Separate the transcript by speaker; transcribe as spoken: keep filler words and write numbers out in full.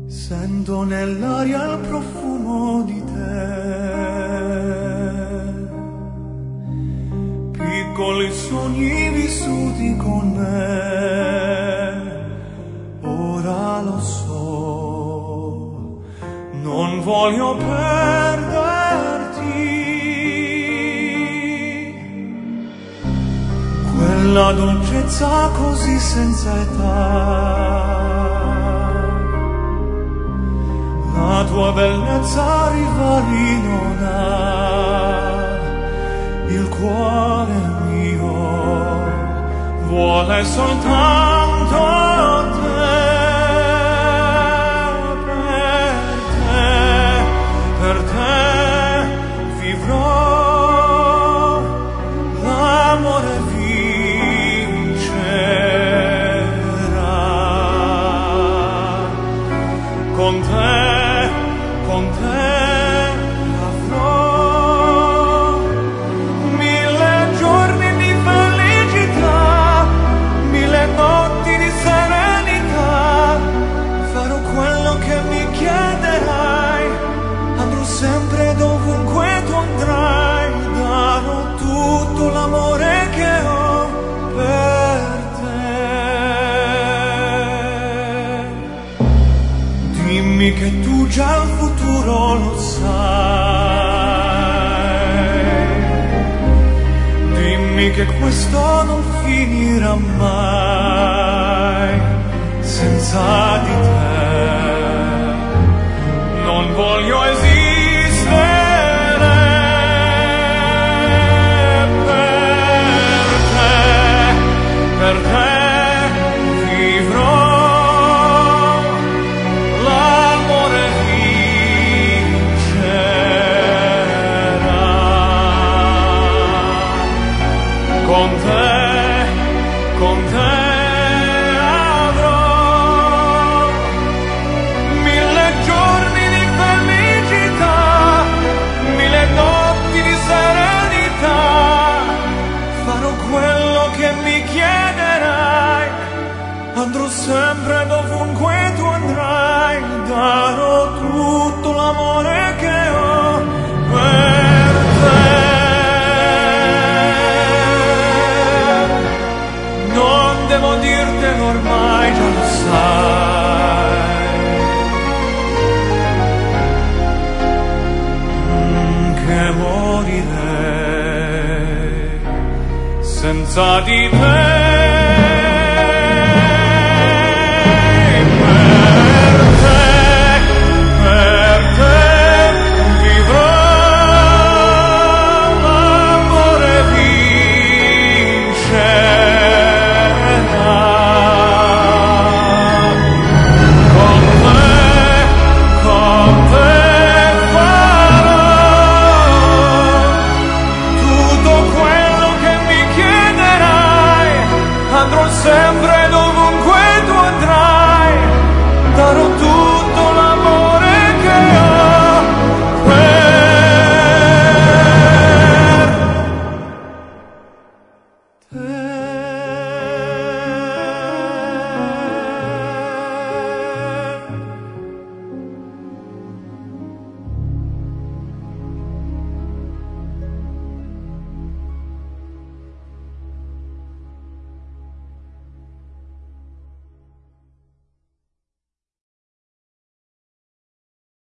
Speaker 1: Sento nell'aria il profumo di te, piccoli sogni vissuti con me. Ora lo so, non voglio perderti, quella dolcezza così senza età. La tua bellezza rivali non ha, il cuore mio vuole soltanto te, per te, per te vivrò, l'amore vincerà, con te. Con te avrò mille giorni di felicità, mille notti di serenità. Farò quello che mi chiederai, andrò sempre dovunque tu andrai. Darò tutto l'amore che ho per te. Dimmi che tu già il futuro lo sai, dimmi che questo non finirà mai. Senza di te non voglio esistere, per te, per te con te, con te avrò mille giorni di felicità, mille notti di serenità. Farò quello che mi chiederai, andrò sempre dovunque tu andrai. Darò tutto l'amore che ho per te. Devo dirtelo ormai, già lo sai, mm, che morirei senza di te.